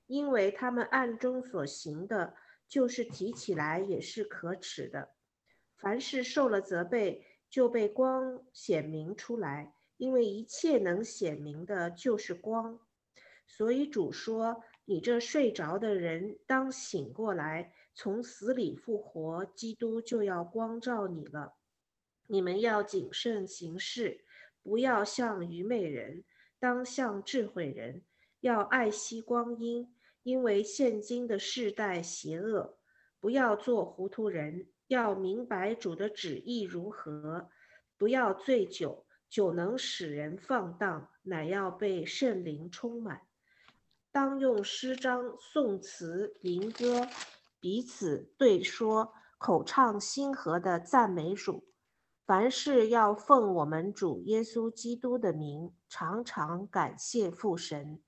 因为他们暗中所行的，就是提起来也是可耻的。凡是受了责备，就被光显明出来，因为一切能显明的，就是光。所以主说：“你这睡着的人，当醒过来，从死里复活，基督就要光照你了。你们要谨慎行事，不要像愚昧人，当像智慧人，要爱惜光阴，因为现今的世代邪恶。不要做糊涂人，要明白主的旨意如何。不要醉酒，酒能使人放荡，乃要被圣灵充满。当用诗章、颂词、灵歌彼此对说，口唱心和的赞美主。凡事要奉我们主耶稣基督的名，常常感谢父神。”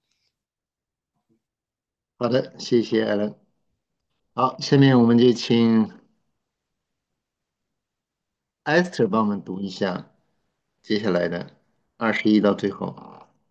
好的，谢谢艾伦。好，下面我们就请 Esther 帮我们读一下接下来的21到最后。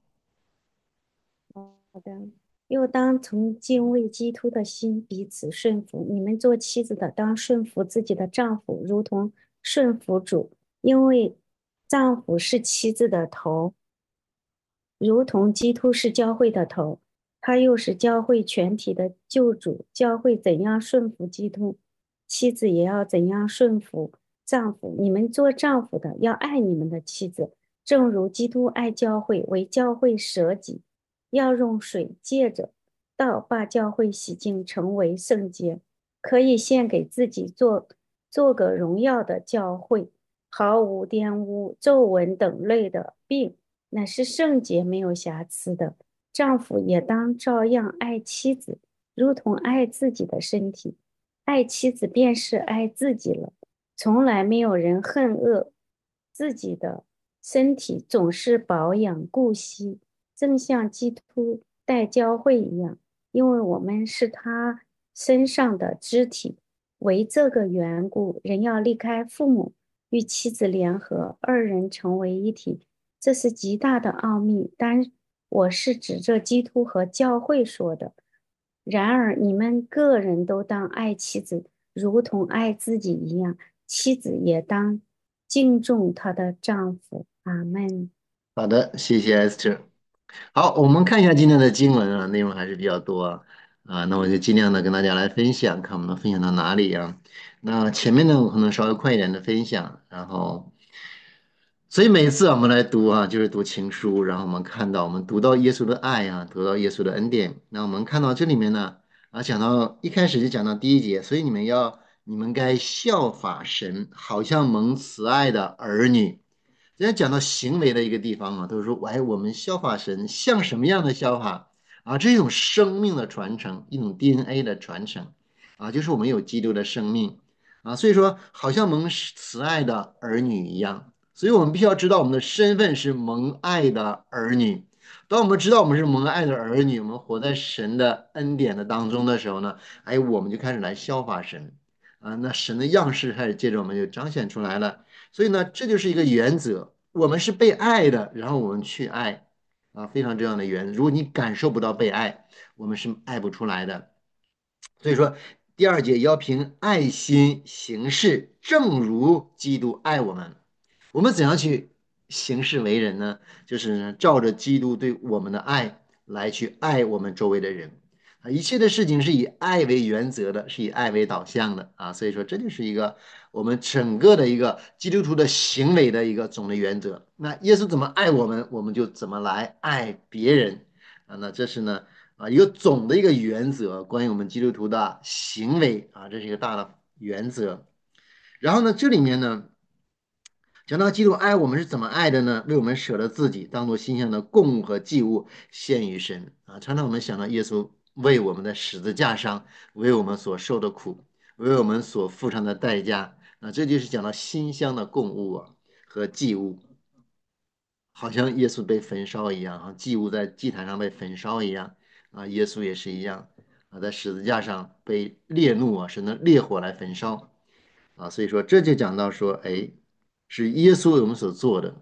好的，又当从敬畏基督的心彼此顺服。你们做妻子的，当顺服自己的丈夫，如同顺服主，因为丈夫是妻子的头，如同基督是教会的头，他又是教会全体的救主。教会怎样顺服基督，妻子也要怎样顺服丈夫。你们做丈夫的要爱你们的妻子，正如基督爱教会，为教会舍己，要用水借着道把教会洗净，成为圣洁，可以献给自己做个荣耀的教会，毫无玷污、皱纹等类的病。乃是圣洁没有瑕疵的。丈夫也当照样爱妻子，如同爱自己的身体。爱妻子便是爱自己了。从来没有人恨恶自己的身体，总是保养顾惜，正像基督待教会一样，因为我们是他身上的肢体。为这个缘故，人要离开父母，与妻子联合，二人成为一体。这是极大的奥秘，但我是指着基督和教会说的。然而，你们个人都当爱妻子，如同爱自己一样；妻子也当敬重她的丈夫。阿门。 好的，谢谢 Esther。好，我们看一下今天的经文啊，内容还是比较多那我就尽量的跟大家来分享，看我们能分享到哪里啊。那前面呢，我可能稍微快一点的分享，然后。所以每一次我们来读就是读情书，然后我们看到我们读到耶稣的爱读到耶稣的恩典。那我们看到这里面呢，讲到一开始就讲到第一节，所以你们该效法神，好像蒙慈爱的儿女。人家讲到行为的一个地方都是说，哎，我们效法神，像什么样的效法这是一种生命的传承，一种 DNA 的传承就是我们有基督的生命所以说好像蒙慈爱的儿女一样。所以我们必须要知道我们的身份是蒙爱的儿女。当我们知道我们是蒙爱的儿女，我们活在神的恩典的当中的时候呢，哎，我们就开始来效法神那神的样式开始借着我们就彰显出来了。所以呢，这就是一个原则，我们是被爱的，然后我们去爱非常重要的原则。如果你感受不到被爱，我们是爱不出来的。所以说，第二节要凭爱心行事，正如基督爱我们。我们怎样去行事为人呢？就是呢照着基督对我们的爱来去爱我们周围的人一切的事情是以爱为原则的，是以爱为导向的所以说，这就是一个我们整个的一个基督徒的行为的一个总的原则。那耶稣怎么爱我们，我们就怎么来爱别人那这是呢一个总的一个原则，关于我们基督徒的行为这是一个大的原则。然后呢，这里面呢。讲到基督爱我们是怎么爱的呢？为我们舍了自己，当做馨香的供物和祭物献于神常常我们想到耶稣为我们的十字架上，为我们所受的苦，为我们所付上的代价这就是讲到馨香的供物和祭物，好像耶稣被焚烧一样祭物在祭坛上被焚烧一样耶稣也是一样在十字架上被烈怒神的烈火来焚烧所以说这就讲到说，哎，是耶稣为我们所做的。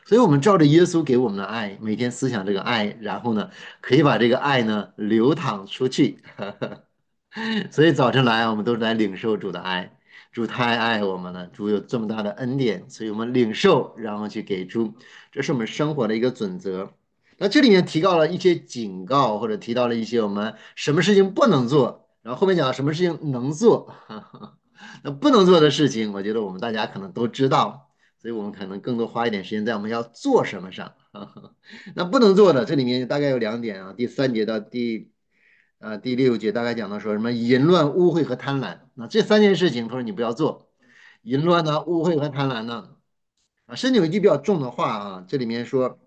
所以我们照着耶稣给我们的爱，每天思想这个爱，然后呢，可以把这个爱呢流淌出去。所以早晨来，我们都是来领受主的爱。主太爱我们了，主有这么大的恩典，所以我们领受，然后去给出，这是我们生活的一个准则。那这里面提到了一些警告，或者提到了一些我们什么事情不能做，然后后面讲什么事情能做。那不能做的事情，我觉得我们大家可能都知道，所以我们可能更多花一点时间在我们要做什么上。那不能做的，这里面大概有2点啊，第3节到第6节大概讲到说什么淫乱、污秽和贪婪。那这3件事情，他说你不要做，淫乱呢、污秽和贪婪呢。甚至有一句比较重的话啊，这里面说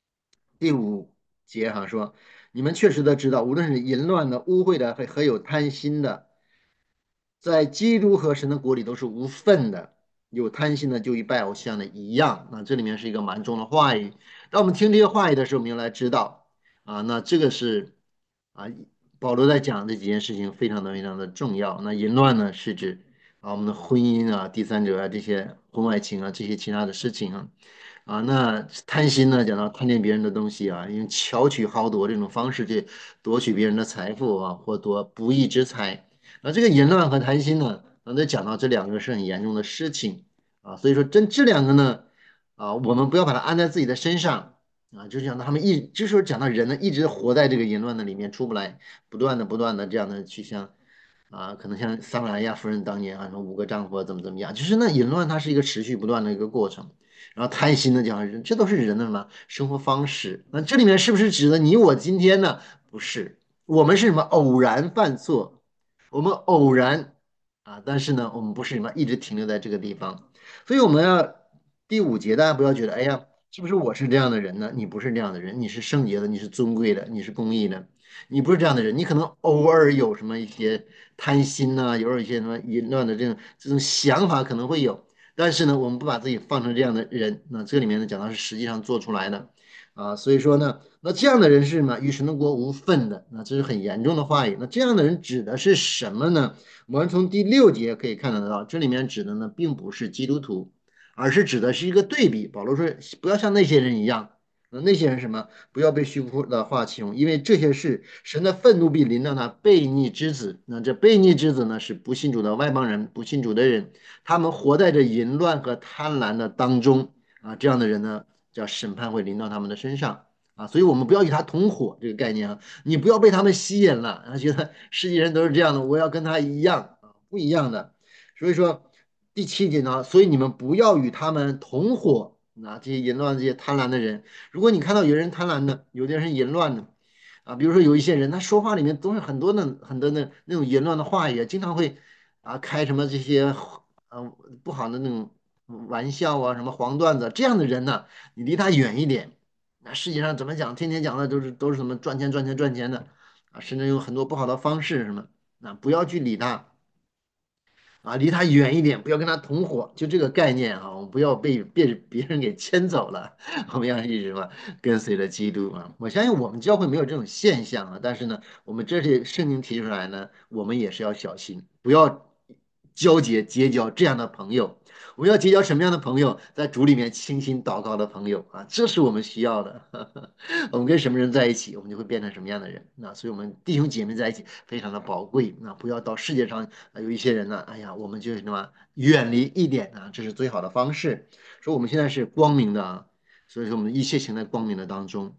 第5节哈、说你们确实的知道，无论是淫乱的、污秽的和有贪心的。在基督和神的国里都是无份的。有贪心的就与拜偶像的一样。那这里面是一个蛮重的话语。当我们听这些话语的时候，我们要来知道啊，那这个是啊，保罗在讲这几件事情非常的非常的重要。那淫乱呢，是指我们的婚姻啊、第三者啊这些婚外情啊这些其他的事情啊。那贪心呢，讲到贪恋别人的东西啊，用巧取豪夺这种方式去夺取别人的财富啊，或夺不义之财。那这个淫乱和贪心呢，那讲到这2个是很严重的事情所以说这2个呢，我们不要把它安在自己的身上就是讲到他们就是说讲到人呢，一直活在这个淫乱的里面出不来，不断的这样的去向可能像撒玛利亚夫人当年什么5个丈夫怎么样，就是那淫乱它是一个持续不断的一个过程。然后贪心的讲人，这都是人的什么生活方式？那这里面是不是指的你我今天呢？不是，我们是什么偶然犯错，我们偶然但是呢，我们不是什么一直停留在这个地方，所以我们要第5节，大家不要觉得，哎呀，是不是我是这样的人呢？你不是这样的人，你是圣洁的，你是尊贵的，你是公义的，你不是这样的人，你可能偶尔有什么一些贪心呐、偶尔一些什么淫乱的这种想法可能会有。但是呢，我们不把自己放成这样的人，那这里面呢讲到是实际上做出来的所以说呢，那这样的人是什么？与神的国无份的，那这是很严重的话语。那这样的人指的是什么呢？我们从第6节可以看得到，这里面指的呢并不是基督徒，而是指的是一个对比。保罗说，不要像那些人一样。那些人什么？不要被虚浮的话欺哄，因为这些事，神的愤怒必临到那悖逆之子。那这悖逆之子呢，是不信主的外邦人，不信主的人。他们活在这淫乱和贪婪的当中这样的人呢，叫审判会临到他们的身上所以我们不要与他同伙这个概念你不要被他们吸引了觉得世界人都是这样的，我要跟他一样不一样的。所以说第7节呢，所以你们不要与他们同伙这些淫乱、这些贪婪的人。如果你看到有人贪婪的，有的人是淫乱的比如说有一些人，他说话里面都是很多那种淫乱的话语，经常会开什么这些不好的那种玩笑什么黄段子，这样的人呢，你离他远一点。那世界上怎么讲，天天讲的都是什么赚钱赚钱赚钱的甚至有很多不好的方式什么，那不要去理他。离他远一点，不要跟他同伙，就这个概念我们不要被别人给牵走了，我们要一直什么跟随着基督我相信我们教会没有这种现象但是呢，我们这些圣经提出来呢，我们也是要小心，不要结交这样的朋友。我们要结交什么样的朋友？在主里面倾心祷告的朋友这是我们需要的。我们跟什么人在一起，我们就会变成什么样的人。所以我们弟兄姐妹在一起非常的宝贵。不要到世界上有一些人呢，哎呀，我们就什么远离一点这是最好的方式。说我们现在是光明的所以说我们一切行在光明的当中。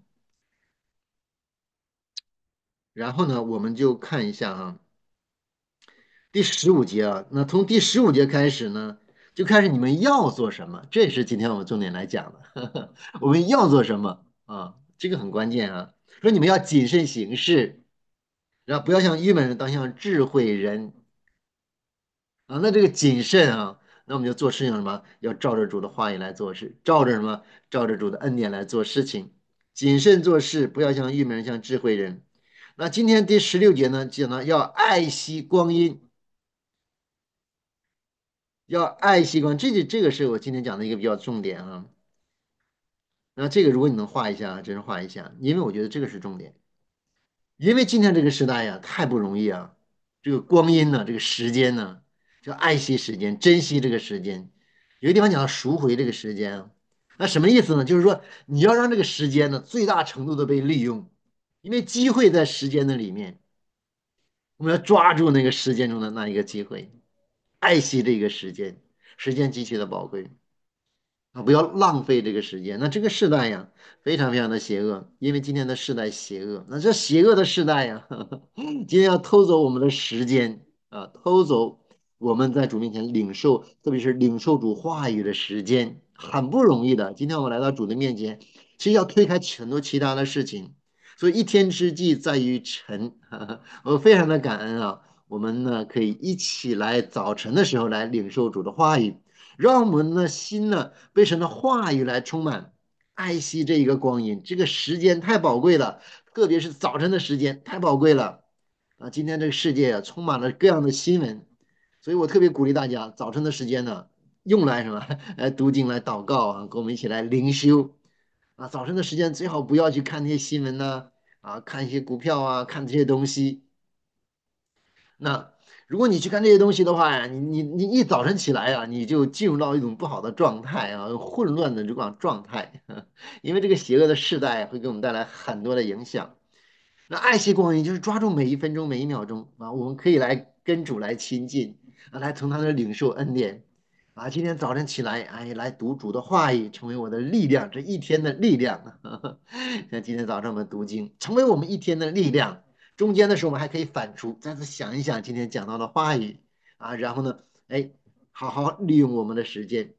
然后呢，我们就看一下第15节那从第15节开始呢，就开始你们要做什么，这也是今天我们重点来讲的。我们要做什么这个很关键说你们要谨慎行事，然后不要像愚昧人，当像智慧人那这个谨慎那我们就做事情什么，要照着主的话语来做事，照着什么，照着主的恩典来做事情，谨慎做事，不要像愚昧人，像智慧人。那今天第16节呢，讲到要爱惜光阴。要爱惜光，这个是我今天讲的一个比较重点那这个如果你能画一下，真是画一下，因为我觉得这个是重点。因为今天这个时代太不容易这个光阴呢，这个时间呢，就爱惜时间，珍惜这个时间。有个地方讲到赎回这个时间那什么意思呢？就是说你要让这个时间呢最大程度的被利用，因为机会在时间的里面，我们要抓住那个时间中的那一个机会，爱惜这个时间，时间极其的宝贵。啊，不要浪费这个时间。那这个时代呀，非常非常的邪恶，因为今天的时代邪恶。那这邪恶的时代呀，今天要偷走我们的时间啊，偷走我们在主面前领受，特别是领受主话语的时间，很不容易的。今天我们来到主的面前，其实要推开很多其他的事情。所以一天之计在于晨，我非常的感恩啊，我们呢可以一起来早晨的时候来领受主的话语。让我们的心呢被神的话语来充满，爱惜这一个光阴，这个时间太宝贵了，特别是早晨的时间太宝贵了啊！今天这个世界啊充满了各样的新闻，所以我特别鼓励大家早晨的时间呢用来什么？来读经、来祷告啊，跟我们一起来灵修啊！早晨的时间最好不要去看那些新闻呐看一些股票啊，看这些东西。那如果你去看这些东西的话呀，你一早晨起来啊，你就进入到一种不好的状态啊，混乱的这种状态，因为这个邪恶的世代会给我们带来很多的影响。那爱惜光阴就是抓住每一分钟每一秒钟啊，我们可以来跟主来亲近啊，来从他的领受恩典啊。今天早晨起来，哎，来读主的话语，成为我的力量，这一天的力量。像今天早上我们读经，成为我们一天的力量。中间的时候，我们还可以反刍，再次想一想今天讲到的话语啊，然后呢，哎，好好利用我们的时间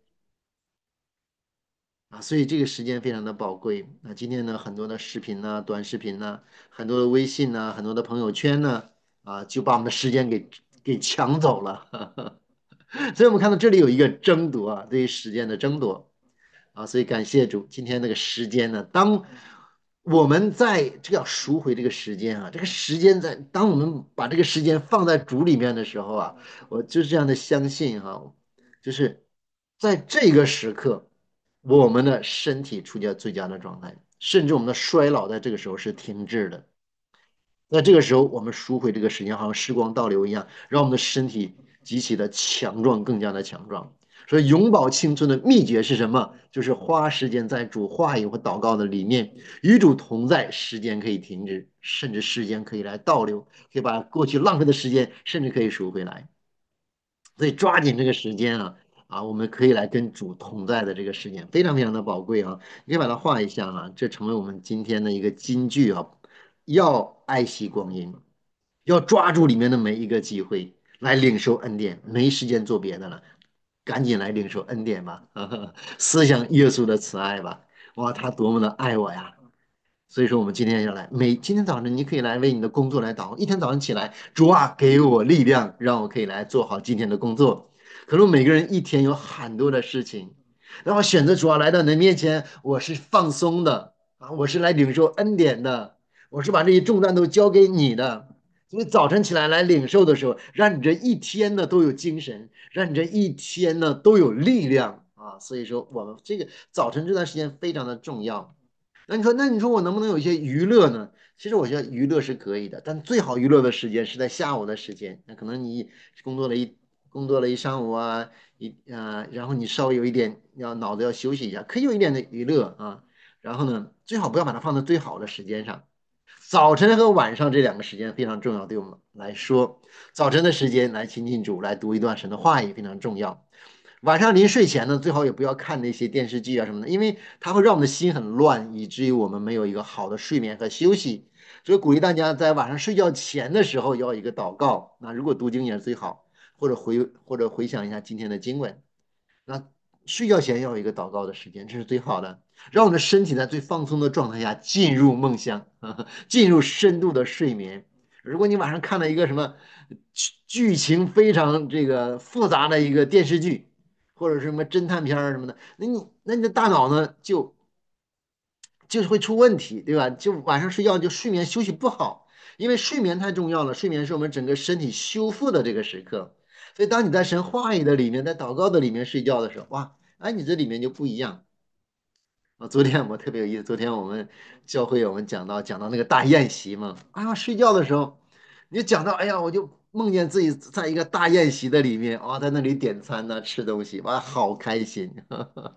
啊，所以这个时间非常的宝贵。那今天呢，很多的视频呢、短视频呢、很多的微信呢、很多的朋友圈呢，啊，就把我们的时间给抢走了。所以我们看到这里有一个争夺啊，对于时间的争夺。啊，所以感谢主，今天这个时间呢，当我们在这个要赎回这个时间啊，这个时间在当我们把这个时间放在主里面的时候啊，我就是这样的相信哈、就是在这个时刻，我们的身体处在最佳的状态，甚至我们的衰老在这个时候是停滞的。在这个时候，我们赎回这个时间，好像时光倒流一样，让我们的身体极其的强壮，更加的强壮。所以，永葆青春的秘诀是什么？就是花时间在主话语和祷告的里面，与主同在，时间可以停止，甚至时间可以来倒流，可以把过去浪费的时间，甚至可以赎回来。所以，抓紧这个时间我们可以来跟主同在的这个时间，非常非常的宝贵啊！你可以把它画一下这成为我们今天的一个金句啊，要爱惜光阴。要抓住里面的每一个机会来领受恩典，没时间做别的了，赶紧来领受恩典吧，思想耶稣的慈爱吧，哇，他多么的爱我呀！所以说，我们今天要来，今天早上你可以来为你的工作来祷告。一天早上起来，主啊，给我力量，让我可以来做好今天的工作。可能每个人一天有很多的事情，然后选择主啊来到你的面前，我是放松的我是来领受恩典的，我是把这些重担都交给你的。所以早晨起来来领受的时候，让你这一天呢都有精神，让你这一天呢都有力量所以说，我们这个早晨这段时间非常的重要。那你说我能不能有一些娱乐呢？其实我觉得娱乐是可以的，但最好娱乐的时间是在下午的时间。那可能你工作了一工作了一上午然后你稍微有一点脑子要休息一下，可以有一点的娱乐然后呢，最好不要把它放在最好的时间上。早晨和晚上这两个时间非常重要，对我们来说，早晨的时间来亲近主，来读一段神的话语非常重要。晚上临睡前呢，最好也不要看那些电视剧什么的，因为它会让我们的心很乱，以至于我们没有一个好的睡眠和休息。所以鼓励大家在晚上睡觉前的时候要一个祷告。那如果读经也是最好，或者回想一下今天的经文。那睡觉前要有一个祷告的时间，这是最好的，让我们的身体在最放松的状态下进入梦乡，进入深度的睡眠。如果你晚上看了一个什么剧情非常这个复杂的一个电视剧，或者是什么侦探片什么的，那你的大脑呢就是会出问题，对吧？就晚上睡觉就睡眠休息不好，因为睡眠太重要了，睡眠是我们整个身体修复的这个时刻。所以当你在神话语的里面，在祷告的里面睡觉的时候，哇，哎，你这里面就不一样昨天我特别有意思，昨天我们教会我们讲到那个大宴席嘛，哎呀，睡觉的时候你就讲到，哎呀，我就梦见自己在一个大宴席的里面在那里点餐吃东西，哇，好开心。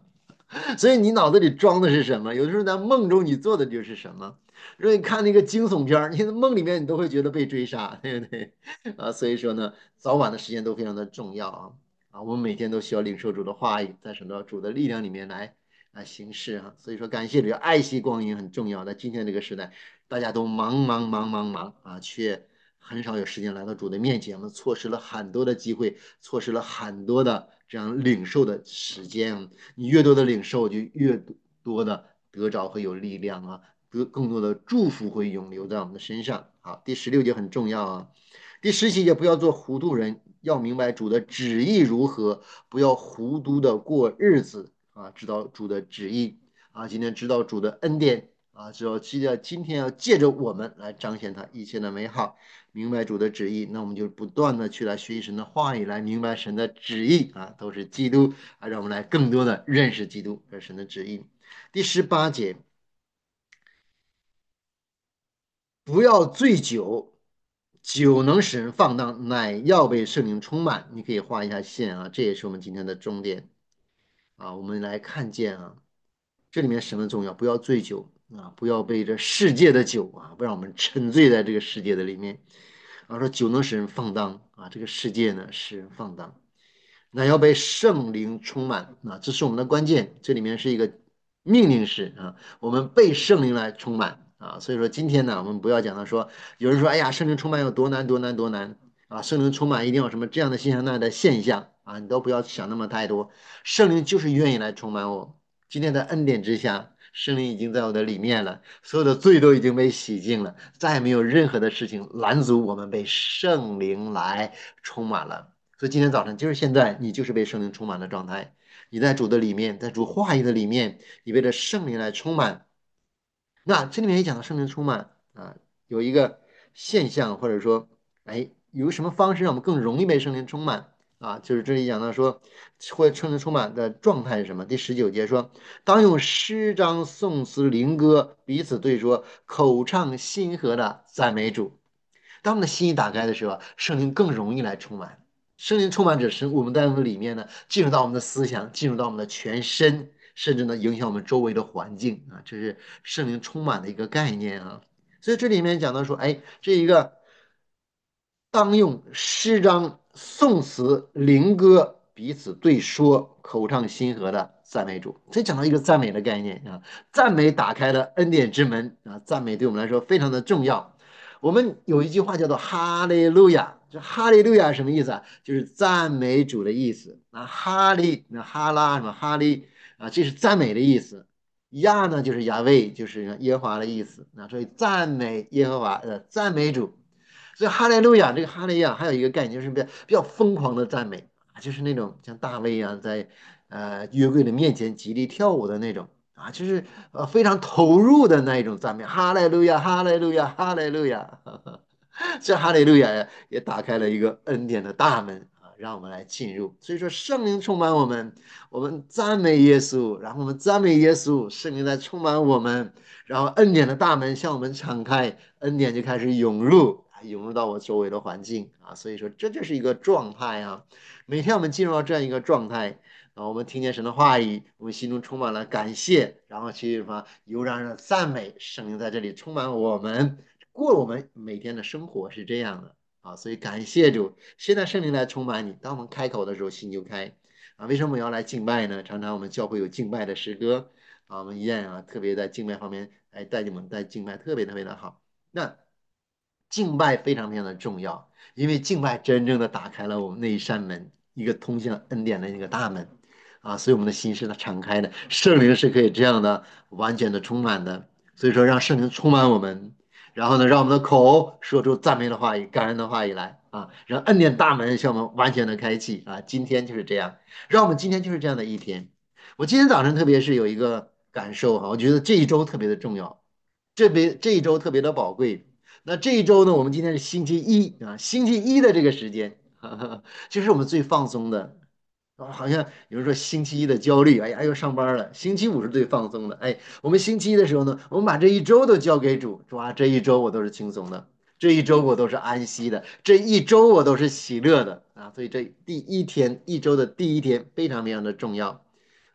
所以你脑子里装的是什么？有的时候在梦中你做的就是什么。如果你看那个惊悚片儿，你的梦里面你都会觉得被追杀，对不对？啊，所以说呢，早晚的时间都非常的重要啊。啊，我们每天都需要领受主的话语，在什么主的力量里面来行事啊。所以说，感谢主，爱惜光阴很重要。在今天这个时代，大家都忙啊，却很少有时间来到主的面前，我们错失了很多的机会，错失了很多的这样领受的时间。你越多的领受，就越多的得着和有力量啊，更多的祝福会永留在我们的身上。好，第16节很重要啊。第17节不要做糊涂人，要明白主的旨意如何，不要糊涂的过日子啊，知道主的旨意啊，今天知道主的恩典啊，记得今天要借着我们来彰显他一切的美好，明白主的旨意，那我们就不断的去来学习神的话语，来明白神的旨意啊，都是基督啊，让我们来更多的认识基督，这是神的旨意。第18节，不要醉酒，酒能使人放荡，乃要被圣灵充满。你可以画一下线啊，这也是我们今天的重点啊。我们来看见啊，这里面什么重要？不要醉酒啊，不要被这世界的酒啊，不让我们沉醉在这个世界的里面。啊，说酒能使人放荡啊，这个世界呢使人放荡。那要被圣灵充满啊，这是我们的关键。这里面是一个命令式啊，我们被圣灵来充满啊。所以说今天呢，我们不要讲到说，有人说，哎呀，圣灵充满有多难多难多难啊，圣灵充满一定要什么这样的现象那样的现象啊，你都不要想那么太多。圣灵就是愿意来充满我。今天的恩典之下，圣灵已经在我的里面了，所有的罪都已经被洗净了，再也没有任何的事情拦阻我们被圣灵来充满了。所以今天早晨就是现在，你就是被圣灵充满的状态。你在主的里面，在主话语的里面，你被这圣灵来充满。那这里面也讲到圣灵充满啊，有一个现象，或者说，哎，有什么方式让我们更容易被圣灵充满啊？就是这里讲到说，或圣灵充满的状态是什么？第19节说，当用诗章、颂词、灵歌彼此对说，口唱心和的赞美主。当我们的心一打开的时候，圣灵更容易来充满。圣灵充满者是我们在我们里面呢，进入到我们的思想，进入到我们的全身，甚至呢影响我们周围的环境啊，这是圣灵充满的一个概念啊。所以这里面讲到说，哎，这一个当用诗章、颂词、灵歌彼此对说，口唱心和的赞美主。这讲到一个赞美的概念啊，赞美打开了恩典之门啊，赞美对我们来说非常的重要。我们有一句话叫做哈利路亚，这哈利路亚什么意思啊？就是赞美主的意思啊。哈利，那哈拉什么哈利啊，这是赞美的意思。亚呢就是亚卫，就是耶和华的意思。那所以赞美耶和华，赞美主。所以哈利路亚这个哈利亚还有一个概念，就是比较疯狂的赞美啊，就是那种像大卫啊，在约柜的面前极力跳舞的那种啊，就是非常投入的那一种赞美，哈利路亚，哈利路亚，哈利路亚。这哈利路亚呀，也打开了一个恩典的大门啊，让我们来进入。所以说，圣灵充满我们，我们赞美耶稣，然后我们赞美耶稣，圣灵在充满我们，然后恩典的大门向我们敞开，恩典就开始涌入，涌入到我周围的环境啊。所以说，这就是一个状态啊。每天我们进入到这样一个状态。啊，我们听见神的话语，我们心中充满了感谢，然后去什么悠然的赞美，圣灵在这里充满我们，过我们每天的生活是这样的啊，所以感谢主，现在圣灵来充满你，当我们开口的时候，心就开啊。为什么我们要来敬拜呢？常常我们教会有敬拜的诗歌啊，我们一样啊，特别在敬拜方面，哎，带你们在敬拜特别特别的好。那敬拜非常非常的重要，因为敬拜真正的打开了我们那一扇门，一个通向恩典的那个大门。啊，所以我们的心是敞开的，圣灵是可以这样的完全的充满的。所以说，让圣灵充满我们，然后呢，让我们的口说出赞美的话语、感恩的话语来啊，让恩典大门向我们完全的开启啊。今天就是这样，让我们今天就是这样的一天。我今天早晨特别是有一个感受哈，我觉得这一周特别的重要，这一周特别的宝贵。那这一周呢，我们今天是星期一啊，星期一的这个时间，就是我们最放松的。好像有人说星期一的焦虑，哎呀，又上班了。星期五是最放松的，哎，我们星期一的时候呢，我们把这一周都交给主，主啊，这一周我都是轻松的，这一周我都是安息的，这一周我都是喜乐的啊。所以这第一天，一周的第一天非常非常的重要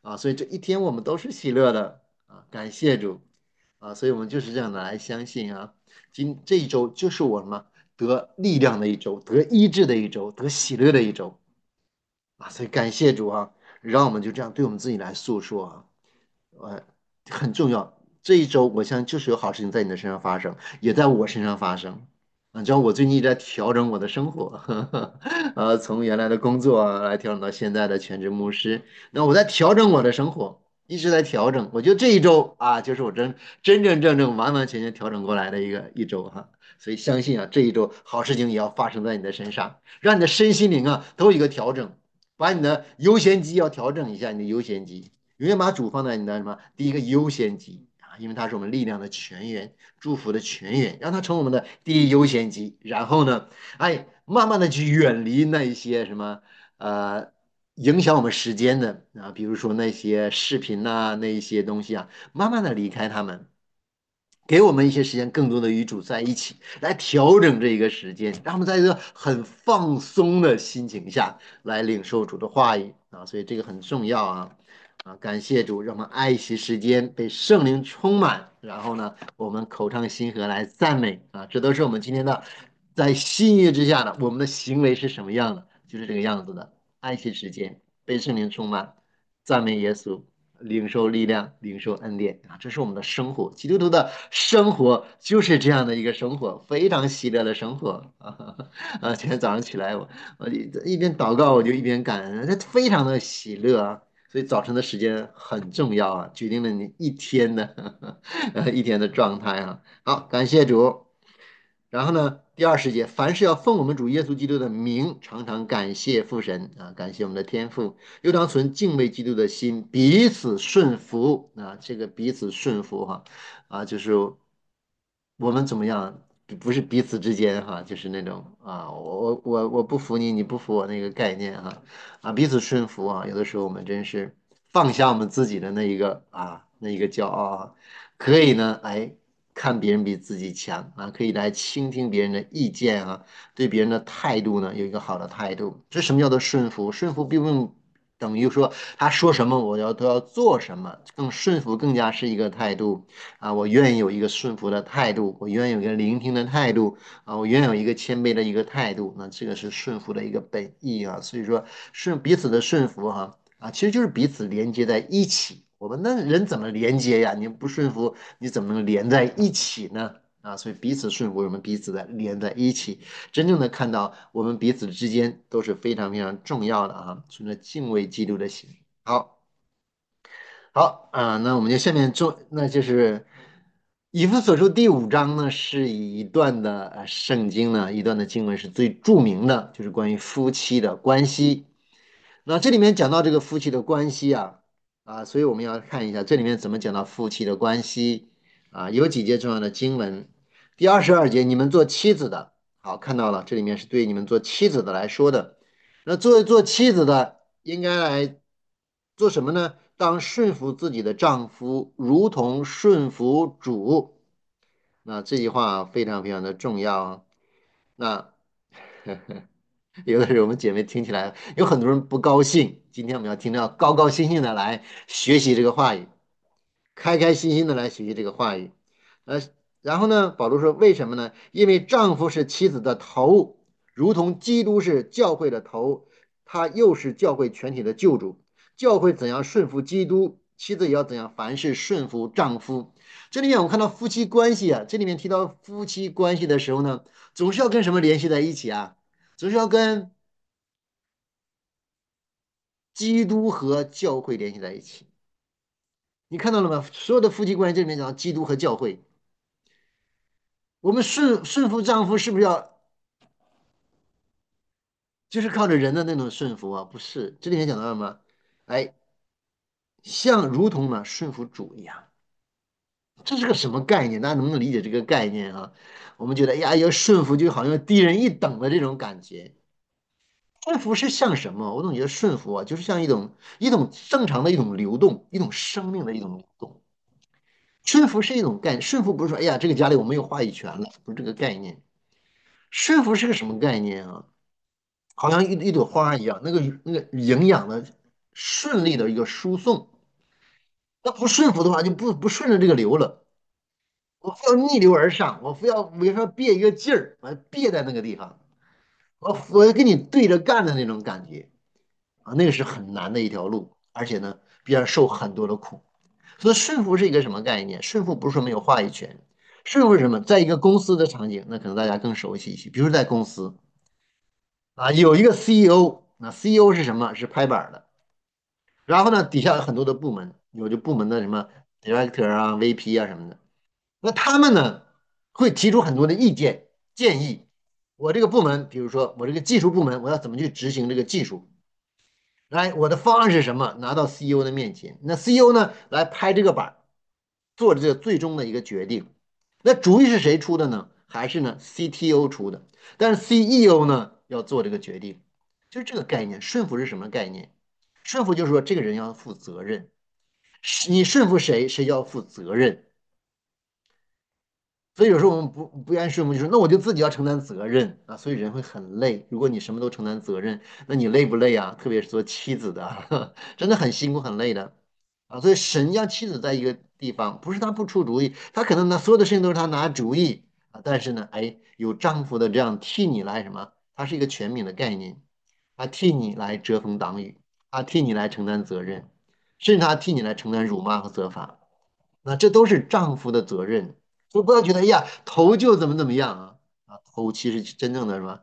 啊，所以这一天我们都是喜乐的啊，感谢主啊，所以我们就是这样的来相信啊，这一周就是我们得力量的一周，得医治的一周，得喜乐的一周啊，所以感谢主啊，让我们就这样对我们自己来诉说啊，呃，很重要。这一周，我相信就是有好事情在你的身上发生，也在我身上发生。啊，你知道我最近一直在调整我的生活，从原来的工作啊来调整到现在的全职牧师。那我在调整我的生活，一直在调整。我觉得这一周啊，就是我真正完完全全调整过来的一周哈。所以相信啊，这一周好事情也要发生在你的身上，让你的身心灵啊都有一个调整，把你的优先级要调整一下，你的优先级。永远把主放在你的什么第一个优先级啊，因为它是我们力量的泉源，祝福的泉源，让它成为我们的第一优先级。然后呢，哎，慢慢的去远离那一些什么影响我们时间的啊，比如说那些视频呐、那一些东西啊，慢慢的离开他们。给我们一些时间，更多的与主在一起，来调整这一个时间，让我们在一个很放松的心情下来领受主的话语啊，所以这个很重要啊啊！感谢主，让我们爱惜时间，被圣灵充满，然后呢，我们口唱心和来赞美啊，这都是我们今天的在新约之下的我们的行为是什么样的，就是这个样子的，爱惜时间，被圣灵充满，赞美耶稣。领受力量，领受恩典啊，这是我们的生活。基督徒的生活就是这样的一个生活，非常喜乐的生活啊！啊，今天早上起来我一边祷告，我就一边感恩，这非常的喜乐啊。所以早晨的时间很重要啊，决定了你一天的一天的状态啊。好，感谢主。然后呢，第20节，凡事要奉我们主耶稣基督的名，常常感谢父神啊，感谢我们的天父，又当存敬畏基督的心，彼此顺服啊，这个彼此顺服哈就是我们怎么样，不是彼此之间哈，就是那种我不服你，你不服我那个概念彼此顺服啊，有的时候我们真是放下我们自己的那一个骄傲可以呢，哎。看别人比自己强可以来倾听别人的意见对别人的态度呢有一个好的态度。这什么叫做顺服？顺服并不等于说他说什么都要做什么，更顺服更加是一个态度我愿意有一个顺服的态度，我愿意有一个聆听的态度我愿意有一个谦卑的一个态度。那这个是顺服的一个本意所以说彼此的顺服其实就是彼此连接在一起。我们那人怎么连接呀？你不顺服，你怎么能连在一起呢？所以彼此顺服，我们彼此的连在一起，真正的看到我们彼此之间都是非常非常重要的存着敬畏基督的心。好，好那我们就下面那就是以弗所书第5章呢，是一段的圣经呢，一段的经文是最著名的，就是关于夫妻的关系。那这里面讲到这个夫妻的关系所以我们要看一下这里面怎么讲到夫妻的关系有几节重要的经文。第22节，你们做妻子的，好，看到了，这里面是对你们做妻子的来说的。那作为做妻子的，应该来做什么呢？当顺服自己的丈夫，如同顺服主。那这句话非常非常的重要那有的时候我们姐妹听起来有很多人不高兴，今天我们要听到高高兴兴的来学习这个话语，开开心心的来学习这个话语。呃，然后呢，保罗说为什么呢？因为丈夫是妻子的头，如同基督是教会的头，他又是教会全体的救主。教会怎样顺服基督，妻子也要怎样凡事顺服丈夫。这里面我们看到夫妻关系这里面提到夫妻关系的时候呢，总是要跟什么联系在一起总是要跟基督和教会联系在一起。你看到了吗？所有的夫妻关系这里面讲到基督和教会，我们顺服丈夫是不是就是靠着人的那种顺服不是，这里面讲到了吗？哎，像如同呢顺服主一样，这是个什么概念？大家能不能理解这个概念我们觉得，哎呀，要顺服就好像低人一等的这种感觉。顺服是像什么？我总觉得顺服就是像一种正常的一种流动，一种生命的一种流动。顺服是一种概念，顺服不是说，哎呀，这个家里我没有话语权了，不是这个概念。顺服是个什么概念好像一朵花一样，那个营养的顺利的一个输送。 那不顺服的话，就不顺着这个流了。我非要逆流而上，我非要憋一个劲儿，我憋在那个地方，我要跟你对着干的那种感觉啊，那个是很难的一条路，而且呢，必然受很多的苦。所以顺服是一个什么概念？顺服不是说没有话语权，顺服是什么？在一个公司的场景，那可能大家更熟悉一些，比如在公司啊，有一个 CEO，那 CEO 是什么？是拍板的。然后呢，底下有很多的部门，有就部门的什么 director 啊、VP 啊什么的。那他们呢，会提出很多的意见建议。我这个部门，比如说我这个技术部门，我要怎么去执行这个技术？来，我的方案是什么？拿到 CEO 的面前，那 CEO 呢来拍这个板，做这个最终的一个决定。那主意是谁出的呢？还是呢 CTO 出的？但是 CEO 呢要做这个决定，就是这个概念。顺服是什么概念？顺服就是说这个人要负责任，你顺服谁，谁要负责任。所以有时候我们不愿意顺服，就说那我就自己要承担责任啊，所以人会很累。如果你什么都承担责任，那你累不累啊？特别是做妻子的，真的很辛苦很累的啊。所以神让妻子在一个地方，不是他不出主意，他可能呢所有的事情都是他拿主意啊，但是呢，哎，有丈夫的这样替你来什么，他是一个全名的概念，他替你来遮风挡雨，他替你来承担责任，甚至他替你来承担辱骂和责罚。那这都是丈夫的责任，所以不要觉得哎呀头就怎么样头其实真正的什么？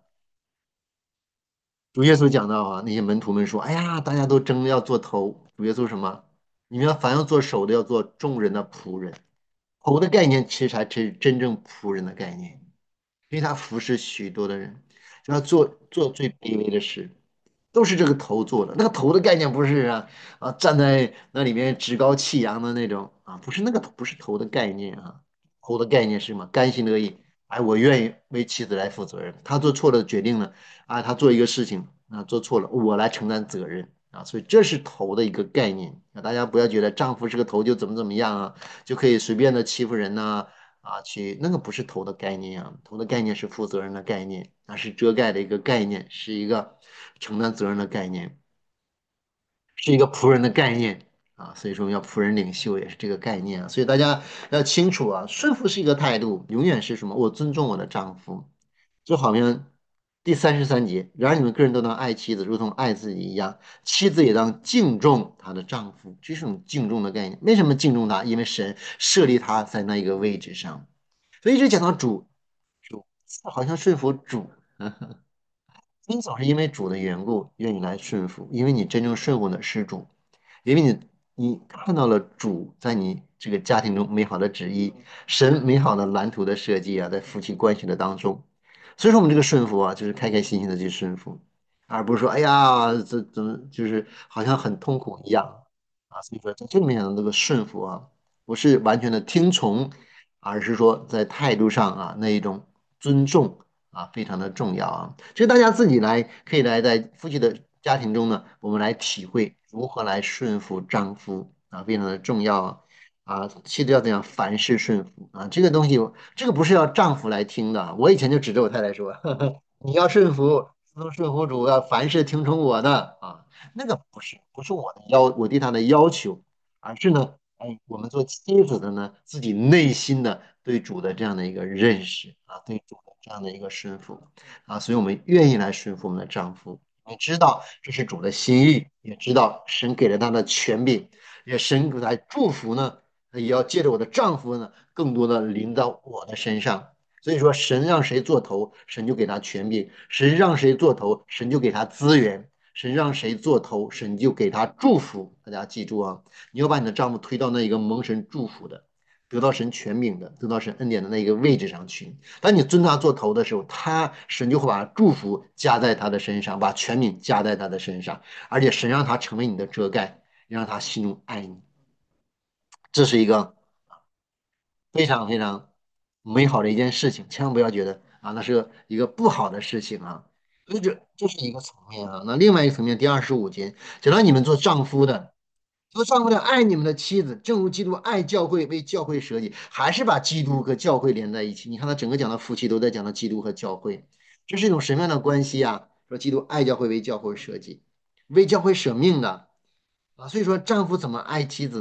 主耶稣讲到啊，那些门徒们说，哎呀，大家都争要做头，主耶稣什么？你们凡要做首的，要做众人的仆人。头的概念其实才是真正仆人的概念，因为他服侍许多的人，就要做最卑微的事。都是这个头做的。那个头的概念不是站在那里面趾高气扬的那种啊，不是那个头，不是头的概念啊。头的概念是什么？甘心乐意，哎，我愿意为妻子来负责任。他做错了决定了啊，他做一个事情啊做错了，我来承担责任啊。所以这是头的一个概念啊，大家不要觉得丈夫是个头就怎么样啊，就可以随便的欺负人呐。去那个不是头的概念啊，头的概念是负责任的概念，那是遮盖的一个概念，是一个承担责任的概念，是一个仆人的概念啊。所以说要仆人领袖也是这个概念啊。所以大家要清楚啊，顺服是一个态度，永远是什么？我尊重我的丈夫，就好像第33节，然而你们个人都当爱妻子，如同爱自己一样，妻子也当敬重她的丈夫，这是种敬重的概念。为什么敬重他？因为神设立他在那一个位置上。所以一直讲到主好像顺服主，你总是因为主的缘故愿意来顺服，因为你真正顺服的是主，因为你看到了主在你这个家庭中美好的旨意，神美好的蓝图的设计啊，在夫妻关系的当中，所以说我们这个顺服啊，就是开开心心的去顺服，而不是说哎呀这怎么就是好像很痛苦一样啊。所以说在这里面的那个顺服啊，不是完全的听从，而是说在态度上啊那一种尊重啊非常的重要啊。其实大家自己来可以来在夫妻的家庭中呢，我们来体会如何来顺服丈夫啊，非常的重要啊。妻子要怎样凡事顺服啊？这个东西，这个不是要丈夫来听的啊。我以前就指着我太太说，呵呵你要顺服，顺服主，要凡事听从我的啊。那个不是我对她的要求，而是呢，哎，我们做妻子的呢，自己内心的对主的这样的一个认识啊，对主的这样的一个顺服啊，所以我们愿意来顺服我们的丈夫。你知道这是主的心意，也知道神给了他的权柄，也神给他祝福呢，也要借着我的丈夫呢，更多的临到我的身上。所以说，神让谁做头，神就给他权柄；神让谁做头，神就给他资源；神让谁做头，神就给他祝福。大家记住啊，你要把你的丈夫推到那一个蒙神祝福的、得到神权柄的、得到神恩典的那一个位置上去。当你尊他做头的时候，神就会把祝福加在他的身上，把权柄加在他的身上，而且神让他成为你的遮盖，让他心中爱你。这是一个非常非常美好的一件事情，千万不要觉得那是一个不好的事情啊。所以这是一个层面啊。那另外一个层面，第25节讲到你们做丈夫的。做丈夫的爱你们的妻子，正如基督爱教会，为教会舍己，还是把基督和教会连在一起。你看他整个讲的夫妻都在讲到基督和教会，这是一种什么样的关系啊？说基督爱教会，为教会舍己，为教会舍命的啊。所以说丈夫怎么爱妻子呢？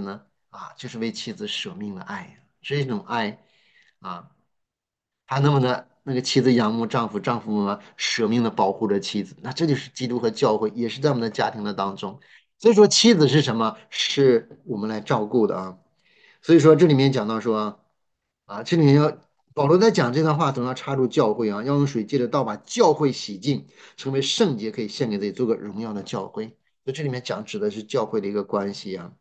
就是为妻子舍命的爱，这种爱啊，还那么的那个妻子仰慕丈夫，丈夫嘛舍命的保护着妻子，那这就是基督和教会，也是在我们的家庭的当中。所以说，妻子是什么？是我们来照顾的啊。所以说，这里面讲到说这里面保罗在讲这段话，总要插入教会要用水借着道把教会洗净，成为圣洁，可以献给自己，做个荣耀的教会。所以这里面讲指的是教会的一个关系啊。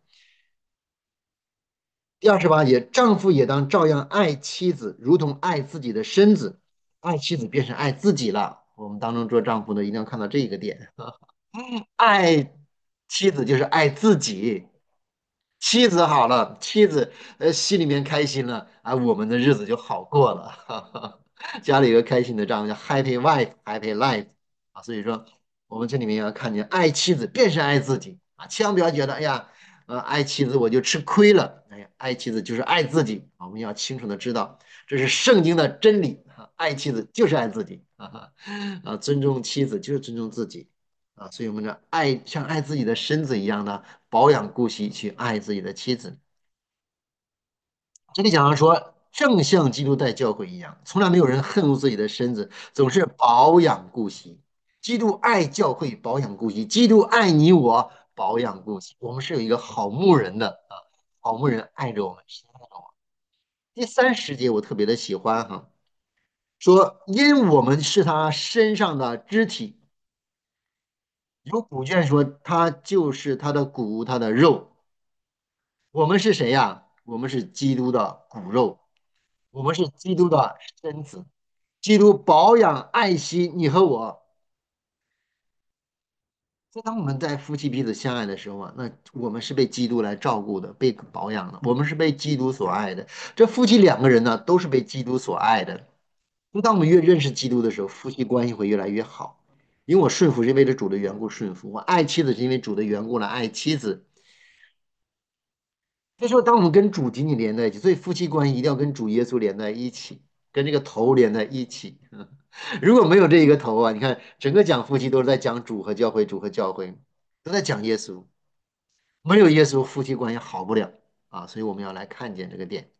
第28节，丈夫也当照样爱妻子，如同爱自己的身子。爱妻子便是爱自己了。我们当中做丈夫的一定要看到这个点，爱妻子就是爱自己。妻子好了，妻子心里面开心了我们的日子就好过了。家里有个开心的丈夫叫 Happy Wife Happy Life 所以说我们这里面要看见爱妻子便是爱自己千万不要觉得哎呀爱妻子我就吃亏了，哎呀爱妻子就是爱自己我们要清楚的知道这是圣经的真理爱妻子就是爱自己尊重妻子就是尊重自己所以我们的爱像爱自己的身子一样的保养顾惜去爱自己的妻子。这里讲到说，正像基督待教会一样，从来没有人恨恶自己的身子，总是保养顾惜。基督爱教会，保养顾惜；基督爱你我，保养顾惜。我们是有一个好牧人的好牧人爱着我们，心爱着我们。第30节我特别的喜欢说因我们是他身上的肢体，有古卷说他就是他的骨，他的肉。我们是谁呀？我们是基督的骨肉。我们是基督的身子，基督保养爱惜你和我。所以，当我们在夫妻彼此相爱的时候那我们是被基督来照顾的，被保养的，我们是被基督所爱的。这夫妻两个人呢，都是被基督所爱的。就当我们越认识基督的时候，夫妻关系会越来越好。因为我顺服是为了主的缘故顺服，我爱妻子是因为主的缘故来爱妻子。所以说，当我们跟主紧紧连在一起，所以夫妻关系一定要跟主耶稣连在一起，跟这个头连在一起。如果没有这一个头你看整个讲夫妻都是在讲主和教会，主和教会都在讲耶稣，没有耶稣，夫妻关系好不了所以我们要来看见这个点。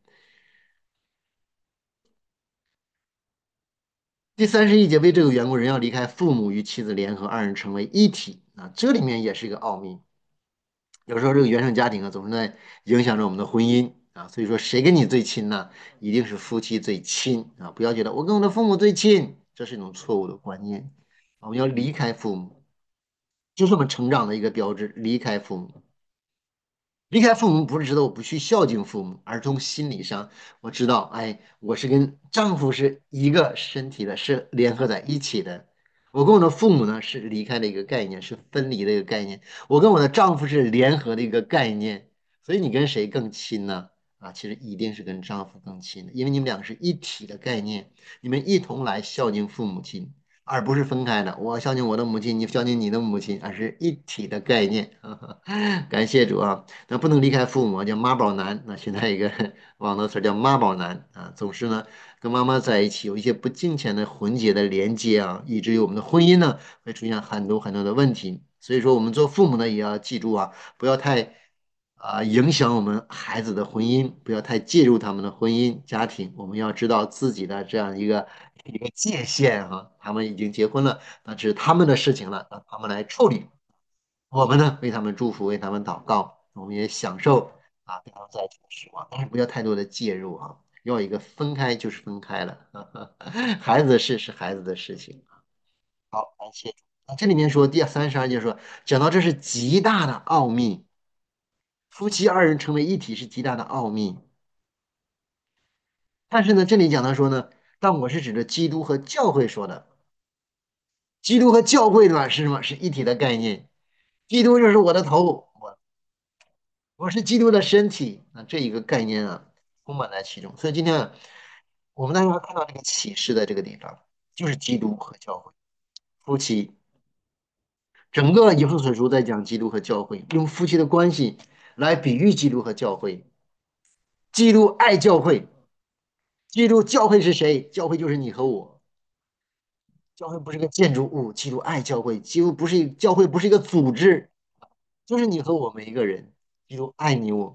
第31节，为这个缘故，人要离开父母与妻子联合，二人成为一体这里面也是一个奥秘。有时候这个原生家庭总是在影响着我们的婚姻所以说谁跟你最亲呢？一定是夫妻最亲不要觉得我跟我的父母最亲，这是一种错误的观念我们要离开父母，这是我们成长的一个标志，离开父母。离开父母不是知道我不去孝敬父母，而从心理上我知道，哎，我是跟丈夫是一个身体的，是联合在一起的。我跟我的父母呢是离开的一个概念，是分离的一个概念。我跟我的丈夫是联合的一个概念。所以你跟谁更亲呢？其实一定是跟丈夫更亲的，因为你们两个是一体的概念，你们一同来孝敬父母亲。而不是分开的。我孝敬我的母亲，你孝敬你的母亲，而是一体的概念。感谢主那不能离开父母，叫妈宝男。那现在一个网络词叫妈宝男总是呢跟妈妈在一起，有一些不敬虔的魂结的连接以至于我们的婚姻呢会出现很多很多的问题。所以说，我们做父母的也要记住不要太影响我们孩子的婚姻，不要太介入他们的婚姻家庭。我们要知道自己的这样一个界限他们已经结婚了，那这是他们的事情了，让他们来处理。我们呢，为他们祝福，为他们祷告，我们也享受跟他们在一起的时光，但是不要太多的介入要有一个分开就是分开了，孩子的事是孩子的事情。好，感谢主。这里面说第32节说，讲到这是极大的奥秘。夫妻二人成为一体是极大的奥秘，但是呢，这里讲到说呢，但我是指着基督和教会说的。基督和教会呢是什么？是一体的概念。基督就是我的头，我是基督的身体这一个概念充满在其中。所以今天我们大家看到这个启示的这个地方，就是基督和教会夫妻。整个以弗所书在讲基督和教会，用夫妻的关系来比喻基督和教会。基督爱教会，基督教会是谁？教会就是你和我。教会不是个建筑物，基督爱教会。基督不是教会，不是一个组织，就是你和我每一个人。基督爱你我，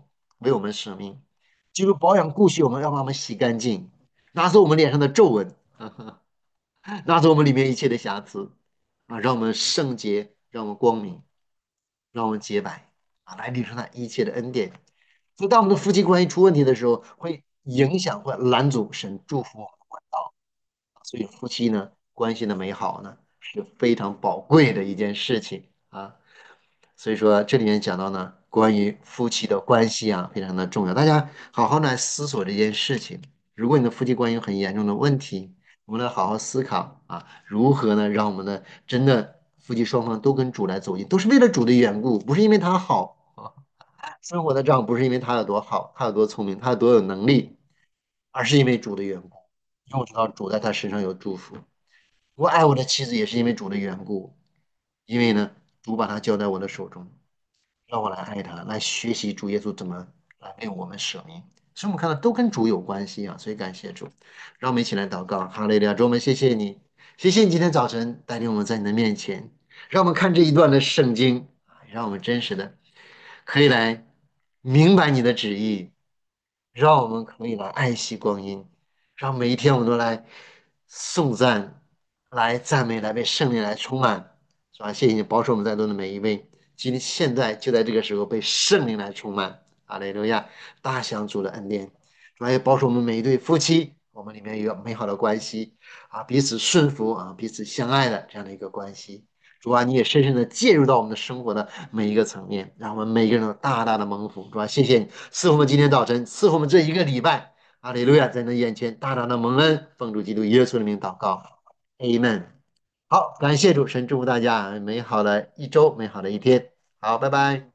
为我们舍命。基督保养顾惜我们，要把我们洗干净，拿走我们脸上的皱纹，拿走我们里面一切的瑕疵啊，让我们圣洁，让我们光明，让我们洁白啊，来领受他一切的恩典。所以，当我们的夫妻关系出问题的时候，会影响或拦阻神祝福我们的管道。所以，夫妻呢关系的美好呢是非常宝贵的一件事情啊。所以说，这里面讲到呢，关于夫妻的关系啊，非常的重要。大家好好来思索这件事情。如果你的夫妻关系有很严重的问题，我们来好好思考啊，如何呢，让我们的真的夫妻双方都跟主来走近，都是为了主的缘故，不是因为他好啊。生活的账不是因为他有多好，他有多聪明，他有多有能力，而是因为主的缘故。因为我知道主在他身上有祝福。我爱我的妻子也是因为主的缘故，因为呢，主把他交在我的手中。让我来爱他，来学习主耶稣怎么来为我们舍命。所以我们看到都跟主有关系啊，所以感谢主。让我们一起来祷告，哈利路亚，主我们谢谢你，谢谢你今天早晨带领我们在你的面前，让我们看这一段的圣经，让我们真实的可以来明白你的旨意，让我们可以来爱惜光阴，让每一天我们都来颂赞、来赞美、来被圣灵来充满，是吧？谢谢你保守我们在座的每一位。今天现在就在这个时候被圣灵来充满，哈利路亚！大享主的恩典，主要也保守我们每一对夫妻，我们里面有美好的关系啊，彼此顺服啊，彼此相爱的这样的一个关系。主啊，你也深深的介入到我们的生活的每一个层面，让我们每个人都大大的蒙福。主啊，谢谢你赐福我们今天早晨，赐福我们这一个礼拜，哈利路亚，在你的眼前大大的蒙恩，奉主基督耶稣的名祷告，Amen。好，感谢主，神祝福大家美好的一周，美好的一天。好，拜拜。